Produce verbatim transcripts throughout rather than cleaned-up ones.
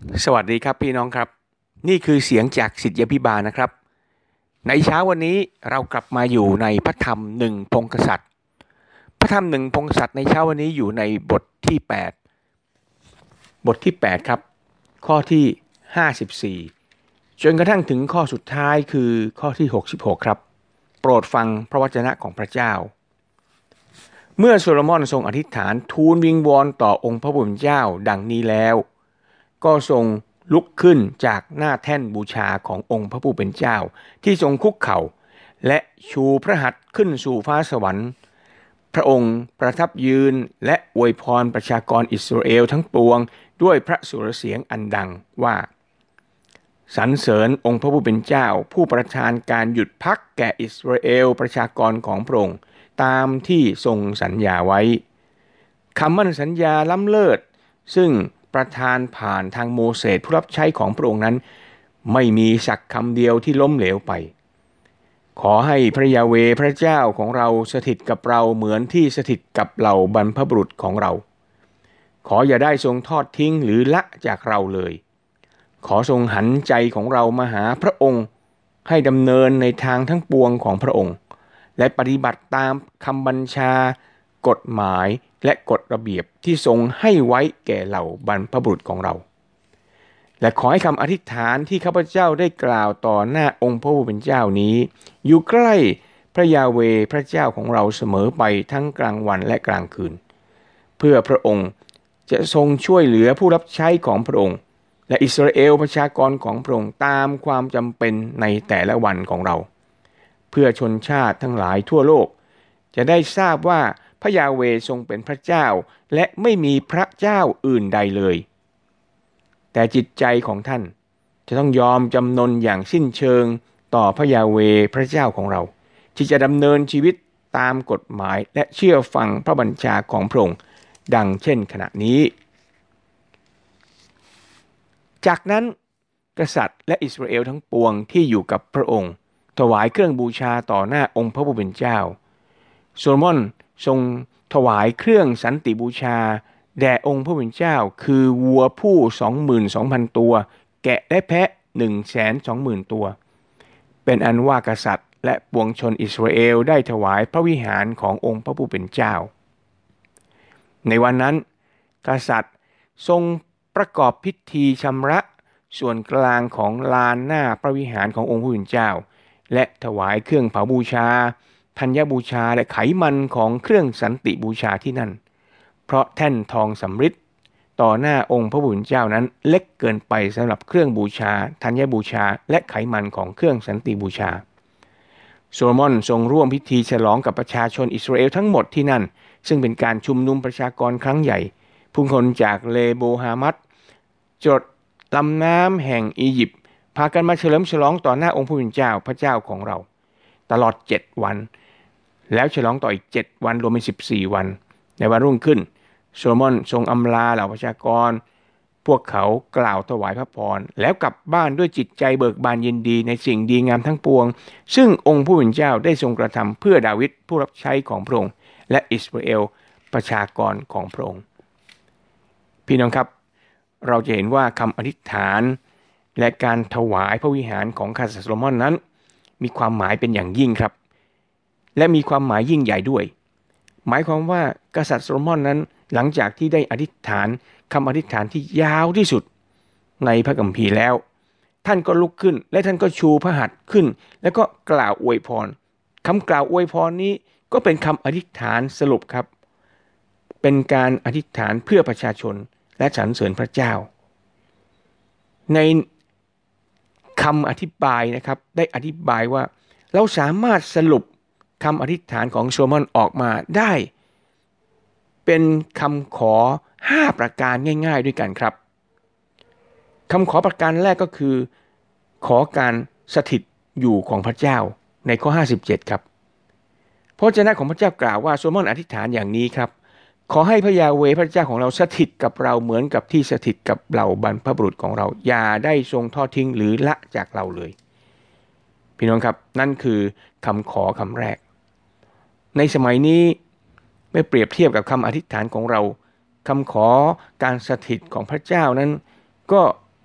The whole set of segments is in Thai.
สวัสดีครับพี่น้องครับนี่คือเสียงจากศิษยาภิบาลนะครับในเช้าวันนี้เรากลับมาอยู่ในพระธรรมหนึ่งพงกษัตริย์พระธรรมหนึ่งพงกษัตริย์ในเช้าวันนี้อยู่ในบทที่แปดบทที่แปดครับข้อที่ห้าสิบสี่จนกระทั่งถึงข้อสุดท้ายคือข้อที่หกสิบหกครับโปรดฟังพระวจนะของพระเจ้าเมื่อโซโลมอนทรงอธิษฐานทูลวิงวอนต่อองค์พระผู้เป็นเจ้าดังนี้แล้วก็ทรงลุกขึ้นจากหน้าแท่นบูชาขององค์พระผู้เป็นเจ้าที่ทรงคุกเข่าและชูพระหัตถ์ขึ้นสู่ฟ้าสวรรค์พระองค์ประทับยืนและอวยพรประชากรอิสราเอลทั้งปวงด้วยพระสุรเสียงอันดังว่าสรรเสริญองค์พระผู้เป็นเจ้าผู้ประทานการหยุดพักแก่อิสราเอลประชากรของพระองค์ตามที่ทรงสัญญาไว้คำมั่นสัญญาล้ำเลิศซึ่งประทานผ่านทางโมเสสผู้รับใช้ของพระองค์นั้นไม่มีสักคำเดียวที่ล้มเหลวไปขอให้พระยาเวห์พระเจ้าของเราสถิตกับเราเหมือนที่สถิตกับเหล่าบรรพบุรุษของเราขออย่าได้ทรงทอดทิ้งหรือละจากเราเลยขอทรงหันใจของเรามาหาพระองค์ให้ดำเนินในทางทั้งปวงของพระองค์และปฏิบัติตามคำบัญชากฎหมายและกฎระเบียบที่ทรงให้ไว้แก่เหล่าบรรพบุรุษของเราและขอให้คำอธิษฐานที่ข้าพเจ้าได้กล่าวต่อหน้าองค์พระผู้เป็นเจ้านี้อยู่ใกล้พระยาเวห์พระเจ้าของเราเสมอไปทั้งกลางวันและกลางคืนเพื่อพระองค์จะทรงช่วยเหลือผู้รับใช้ของพระองค์และอิสราเอลประชากรของพระองค์ตามความจำเป็นในแต่ละวันของเราเพื่อชนชาติทั้งหลายทั่วโลกจะได้ทราบว่าพระยาเวห์ทรงเป็นพระเจ้าและไม่มีพระเจ้าอื่นใดเลยแต่จิตใจของท่านจะต้องยอมจำนนอย่างสิ้นเชิงต่อพระยาเวห์พระเจ้าของเราที่จะดำเนินชีวิตตามกฎหมายและเชื่อฟังพระบัญชาของพระองค์ดังเช่นขณะนี้จากนั้นกษัตริย์และอิสราเอลทั้งปวงที่อยู่กับพระองค์ถวายเครื่องบูชาต่อหน้าองค์พระผู้เป็นเจ้าโซโลมอนทรงถวายเครื่องสันติบูชาแด่องค์พระผู้เป็นเจ้าคือวัวผู้สองหมื่นสองพันตัวแกะและแพะหนึ่งแสนสองหมื่นตัวเป็นอันว่ากษัตริย์และปวงชนอิสราเอลได้ถวายพระวิหารขององค์พระผู้เป็นเจ้าในวันนั้นกษัตริย์ทรงประกอบพิธีชำระส่วนกลางของลานหน้าพระวิหารขององค์พระผู้เป็นเจ้าและถวายเครื่องเผาบูชาธัญบูชาและไขมันของเครื่องสันติบูชาที่นั่นเพราะแท่นทองสำริดต่อหน้าองค์พระผู้เป็นเจ้านั้นเล็กเกินไปสำหรับเครื่องบูชาธัญบูชาและไขมันของเครื่องสันติบูชาโซโลมอนทรงร่วมพิธีฉลองกับประชาชนอิสราเอลทั้งหมดที่นั่นซึ่งเป็นการชุมนุมประชากรครั้งใหญ่ผู้คนจากเลโบฮามัดจดลำน้ำแห่งอียิปต์พากันมาเฉลิมฉลองต่อหน้าองค์พระผู้เป็นเจ้าพระเจ้าของเราตลอดเจ็ดวันแล้วฉลองต่ออีกเจ็ดวันรวมเป็นสิบสี่วันในวันรุ่งขึ้นโซโลมอนทรงอำลาเหล่าประชากรพวกเขากล่าวถวายพระพรแล้วกลับบ้านด้วยจิตใจเบิกบานยินดีในสิ่งดีงามทั้งปวงซึ่งองค์ผู้เป็นเจ้าได้ทรงกระทำเพื่อดาวิดผู้รับใช้ของพระองค์และอิสราเอลประชากรของพระองค์พี่น้องครับเราจะเห็นว่าคำอธิษฐานและการถวายพระวิหารของกษัตริย์โซโลมอนนั้นมีความหมายเป็นอย่างยิ่งครับและมีความหมายยิ่งใหญ่ด้วยหมายความว่ากษัตริย์โซโลมอนนั้นหลังจากที่ได้อธิษฐานคำอธิษฐานที่ยาวที่สุดในพระคัมภีร์แล้วท่านก็ลุกขึ้นและท่านก็ชูพระหัตถ์ขึ้นแล้วก็กล่าวอวยพรคำกล่าวอวยพรนี้ก็เป็นคำอธิษฐานสรุปครับเป็นการอธิษฐานเพื่อประชาชนและสรรเสริญพระเจ้าในคำอธิบายนะครับได้อธิบายว่าเราสามารถสรุปคำอธิษฐานของโซโลมอนออกมาได้เป็นคำขอห้าประการง่ายๆด้วยกันครับคำขอประการแรกก็คือขอการสถิตอยู่ของพระเจ้าในข้อห้าสิบเจ็ดครับพระเจ้าของพระเจ้ากล่าวว่าโซโลมอนอธิษฐานอย่างนี้ครับขอให้พระยาเวห์พระเจ้าของเราสถิตกับเราเหมือนกับที่สถิตกับเราบรรพบุรุษของเราอย่าได้ทรงทอดทิ้งหรือละจากเราเลยพี่น้องครับนั่นคือคำขอคำแรกในสมัยนี้ไม่เปรียบเทียบกับคำอธิษฐานของเราคำขอการสถิตของพระเจ้านั้นก็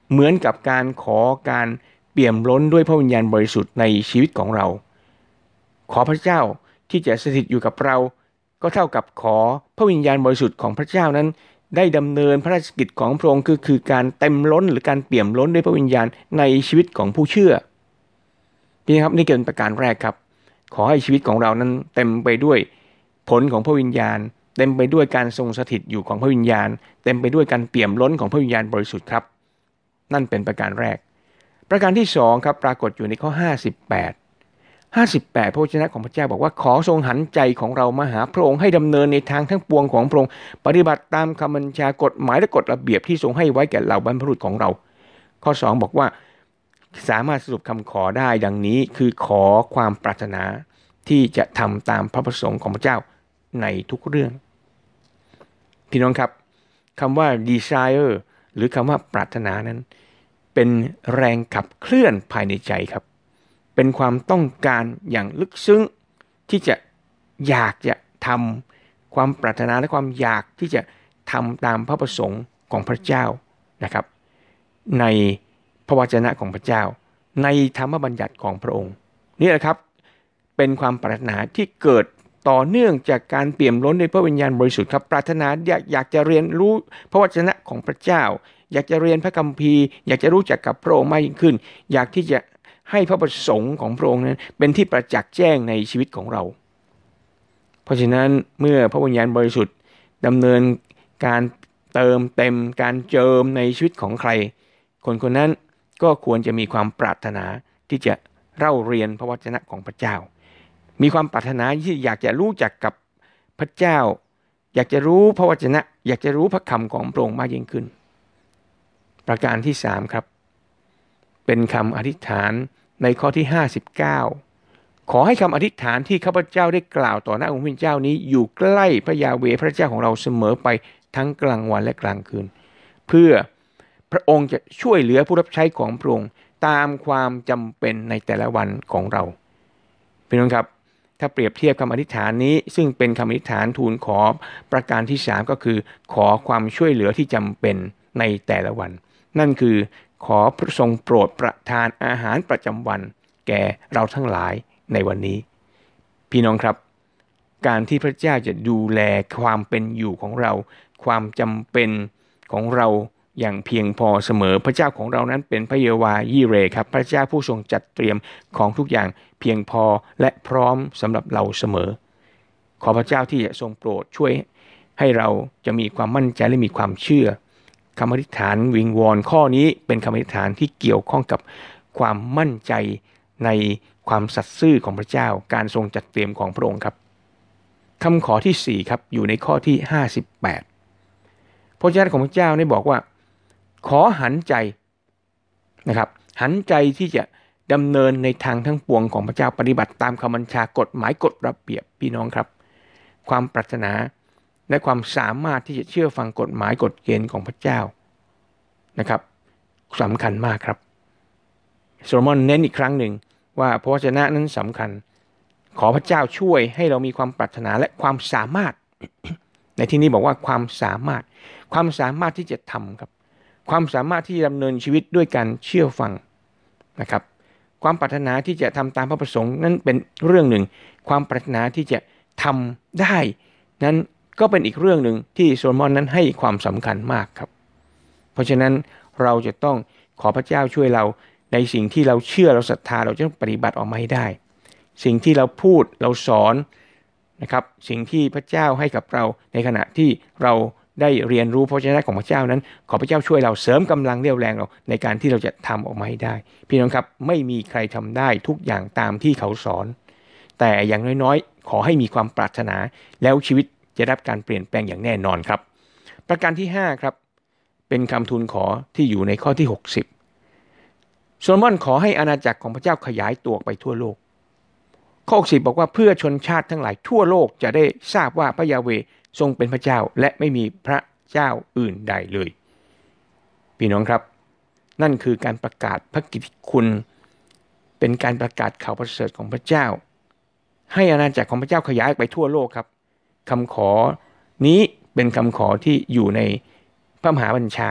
เหมือนกับการขอการเปี่ยมล้นด้วยพระวิญญาณบริสุทธิ์ในชีวิตของเราขอพระเจ้าที่จะสถิตอยู่กับเราก็เท่ากับขอพระวิญญาณบริสุทธิ์ของพระเจ้านั้นได้ดำเนินพระราชกิจของพระองค์คือคือการเต็มล้นหรือการเปี่ยมล้นด้วยพระวิญญาณในชีวิตของผู้เชื่อพี่ครับนี่เป็นประการแรกครับขอให้ชีวิตของเรานั้นเต็มไปด้วยผลของพระวิญญาณเต็มไปด้วยการทรงสถิตอยู่ของพระวิญญาณเต็มไปด้วยการเปี่ยมล้นของพระวิญญาณบริสุทธิ์ครับนั่นเป็นประการแรกประการที่สองครับปรากฏอยู่ในข้อห้าสิบแปด ห้าสิบแปดพระวจนะของพระเจ้าบอกว่าขอทรงหันใจของเรามาหาพระองค์ให้ดำเนินในทางทั้งปวงของพระองค์ปฏิบัติตามคำบัญชากฎหมายและกฎระเบียบที่ทรงให้ไว้แก่เหล่าบรรพบุรุษของเราข้อสองบอกว่าสามารถสรุปคำขอได้ดังนี้คือขอความปรารถนาที่จะทำตามพระประสงค์ของพระเจ้าในทุกเรื่องพี่น้องครับคำว่า desire หรือคำว่าปรารถนานั้นเป็นแรงขับเคลื่อนภายในใจครับเป็นความต้องการอย่างลึกซึ้งที่จะอยากจะทำความปรารถนาและความอยากที่จะทำตามพระประสงค์ของพระเจ้านะครับในพระวจนะของพระเจ้าในธรรมบัญญัติของพระองค์นี่แหละครับเป็นความปรารถนาที่เกิดต่อเนื่องจากการเปี่ยมล้นด้วยพระวิญญาณบริสุทธิ์ครับปรารถนาอยากอยากจะเรียนรู้พระวจนะของพระเจ้าอยากจะเรียนพระคัมภีร์อยากจะรู้จักกับพระองค์มากยิ่งขึ้นอยากที่จะให้พระประสงค์ของพระองค์นั้นเป็นที่ประจักษ์แจ้งในชีวิตของเราเพราะฉะนั้นเมื่อพระวิญญาณบริสุทธิ์ดำเนินการเติมเต็มการเจิมในชีวิตของใครคนคนนั้นก็ควรจะมีความปรารถนาที่จะเล่าเรียนพระวจนะของพระเจ้ามีความปรารถนาที่อยากจะรู้จักกับพระเจ้าอยากจะรู้พระวจนะอยากจะรู้พระคำของพระองค์มากยิ่งขึ้นประการที่สามครับเป็นคำอธิษฐานในข้อที่ห้าสิบเก้าขอให้คำอธิษฐานที่ข้าพเจ้าได้กล่าวต่อหน้าองค์พระเจ้านี้อยู่ใกล้พระยาเวห์พระเจ้าของเราเสมอไปทั้งกลางวันและกลางคืนเพื่อพระองค์จะช่วยเหลือผู้รับใช้ของพระองค์ตามความจำเป็นในแต่ละวันของเราพี่น้องครับถ้าเปรียบเทียบคำอธิษฐานนี้ซึ่งเป็นคำอธิษฐานทูลขอประการที่สามก็คือขอความช่วยเหลือที่จำเป็นในแต่ละวันนั่นคือขอพระทรงโปรดประทานอาหารประจำวันแก่เราทั้งหลายในวันนี้พี่น้องครับการที่พระเจ้าจะดูแลความเป็นอยู่ของเราความจำเป็นของเราอย่างเพียงพอเสมอพระเจ้าของเรานั้นเป็นพระเยโฮวาห์ยีเรห์ครับพระเจ้าผู้ทรงจัดเตรียมของทุกอย่างเพียงพอและพร้อมสำหรับเราเสมอขอพระเจ้าที่จะทรงโปรดช่วยให้เราจะมีความมั่นใจและมีความเชื่อคำอธิษฐานวิงวอนข้อนี้เป็นคำอธิษฐานที่เกี่ยวข้องกับความมั่นใจในความสัตย์ซื่อของพระเจ้าการทรงจัดเตรียมของพระองค์ครับคำขอที่สี่ครับอยู่ในข้อที่ห้าสิบแปดพระเจ้าของพระเจ้าได้บอกว่าขอหันใจนะครับหันใจที่จะดำเนินในทางทั้งปวงของพระเจ้าปฏิบัติตามคำบัญชากฎหมายกฎระเบียบพี่น้องครับความปรารถนาและความสามารถที่จะเชื่อฟังกฎหมายกฎเกณฑ์ของพระเจ้านะครับสำคัญมากครับโซโลมอนเน้นอีกครั้งหนึ่งว่าพระวจนะนั้นสำคัญขอพระเจ้าช่วยให้เรามีความปรารถนาและความสามารถ ในที่นี้บอกว่าความสามารถความสามารถที่จะทำครับความสามารถที่จะดำเนินชีวิตด้วยการเชื่อฟังนะครับความปรารถนาที่จะทำตามพระประสงค์นั้นเป็นเรื่องหนึ่งความปรารถนาที่จะทำได้นั้นก็เป็นอีกเรื่องหนึ่งที่โซโลมอนนั้นให้ความสำคัญมากครับเพราะฉะนั้นเราจะต้องขอพระเจ้าช่วยเราในสิ่งที่เราเชื่อเราศรัทธาเราจะต้องปฏิบัติออกมาให้ได้สิ่งที่เราพูดเราสอนนะครับสิ่งที่พระเจ้าให้กับเราในขณะที่เราได้เรียนรู้พระวจนะของพระเจ้านั้นขอพระเจ้าช่วยเราเสริมกำลังเรี่ยวแรงเราในการที่เราจะทำออกมาให้ได้พี่น้องครับไม่มีใครทำได้ทุกอย่างตามที่เขาสอนแต่อย่างน้อยๆขอให้มีความปรารถนาแล้วชีวิตจะได้รับการเปลี่ยนแปลงอย่างแน่นอนครับประการที่ห้าครับเป็นคำทูลขอที่อยู่ในข้อที่หกสิบโซโลมอนขอให้อาณาจักรของพระเจ้าขยายตัวไปทั่วโลกข้อหกสิบบอกว่าเพื่อชนชาติทั้งหลายทั่วโลกจะได้ทราบว่าพระยาเวห์ทรงเป็นพระเจ้าและไม่มีพระเจ้าอื่นใดเลยพี่น้องครับนั่นคือการประกาศพระกิตติคุณเป็นการประกาศข่าวประเสริฐของพระเจ้าให้อาณาจักรของพระเจ้าขยายไปทั่วโลกครับคำขอนี้เป็นคำขอที่อยู่ในพระมหาบัญชาเ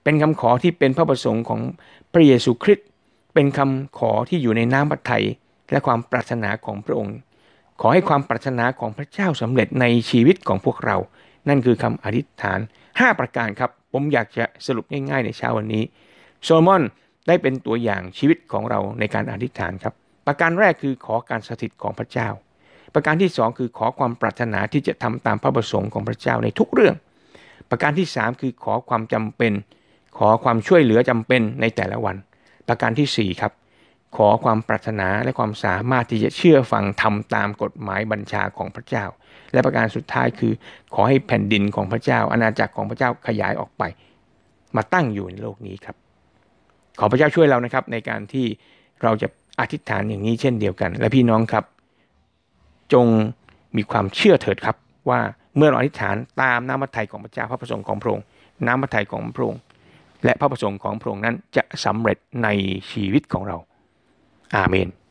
เป็นคำขอที่เป็นพระประสงค์ของพระเยซูคริสต์เป็นคำขอที่อยู่ในน้ำพระทัยและความปรารถนาของพระองค์ขอให้ความปรารถนาของพระเจ้าสำเร็จในชีวิตของพวกเรานั่นคือคำอธิษฐานห้าประการครับผมอยากจะสรุปง่ายๆในเช้าวันนี้โซโลมอนได้เป็นตัวอย่างชีวิตของเราในการอธิษฐานครับประการแรกคือขอการสถิตของพระเจ้าประการที่สองคือขอความปรารถนาที่จะทำตามพระประสงค์ของพระเจ้าในทุกเรื่องประการที่สามคือขอความจำเป็นขอความช่วยเหลือจำเป็นในแต่ละวันประการที่สี่ครับขอความปรารถนาและความสามารถที่จะเชื่อฟังทำตามกฎหมายบัญชาของพระเจ้าและประการสุดท้ายคือขอให้แผ่นดินของพระเจ้าอาณาจักรของพระเจ้าขยายออกไปมาตั้งอยู่ในโลกนี้ครับขอพระเจ้าช่วยเรานะครับในการที่เราจะอธิษฐานอย่างนี้เช่นเดียวกันและพี่น้องครับจงมีความเชื่อเถิดครับว่าเมื่อเราอธิษฐานตามน้ำพระทัยของพระเจ้าพระประสงค์ของพระองค์น้ำพระทัยของพระองค์และพระประสงค์ของพระองค์นั้นจะสำเร็จในชีวิตของเราอาเมน